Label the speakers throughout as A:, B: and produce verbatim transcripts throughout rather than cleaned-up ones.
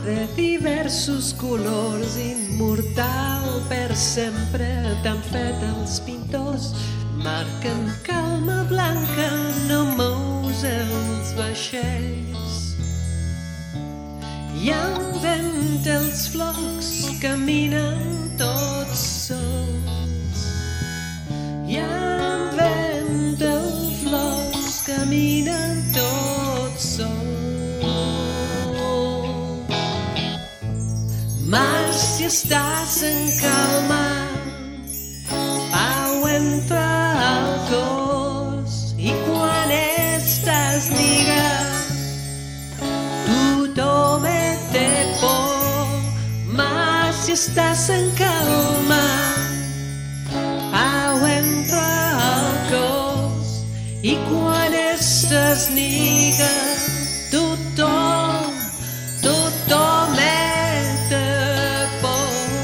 A: de diversos colors, immortal per sempre, t'han fet els pintors. Marquen calma blanca, no mous els vaixells. I amb vent els flocs caminen tots sols. I amb vent els flocs caminen tots sols. Mar, si estàs en calma, pau entre el cos, i quan estàs lligat, tothom et té por. Mar, si estàs en calma, pau entre el cos, i quan estàs lligat, tothom, tothom et té por.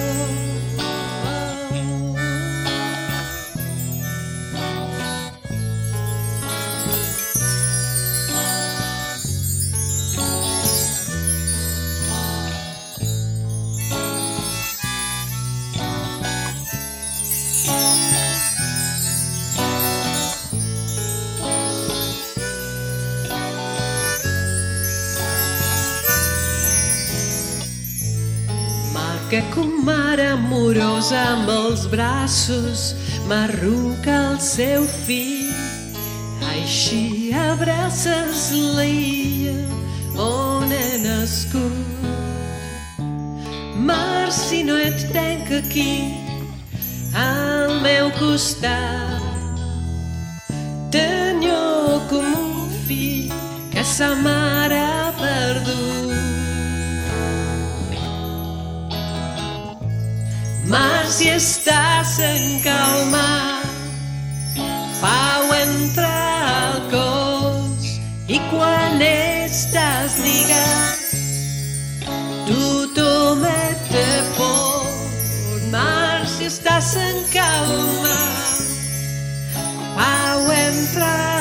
A: Que com mare amorosa amb els braços m'arruca el seu fill. Així abraces l'illa on he nascut. Mar, si no et tenc aquí, al meu costat, t'enyor com un fill que sa mare ha perdut. Mar, si estàs en calma, pau entre el cos, i quan estàs lligat, tothom et té por. Mar, si estàs en calma, pau entre